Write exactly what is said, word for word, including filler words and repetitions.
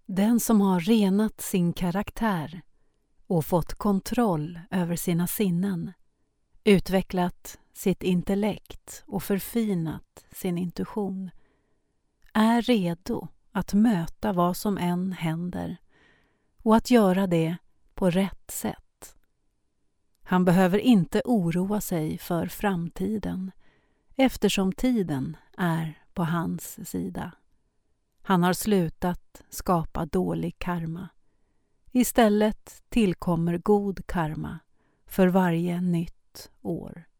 Den som har renat sin karaktär och fått kontroll över sina sinnen, utvecklat sitt intellekt och förfinat sin intuition, är redo att möta vad som än händer och att göra det på rätt sätt. Han behöver inte oroa sig för framtiden eftersom tiden är på hans sida. Han har slutat skapa dålig karma. Istället tillkommer god karma för varje nytt år.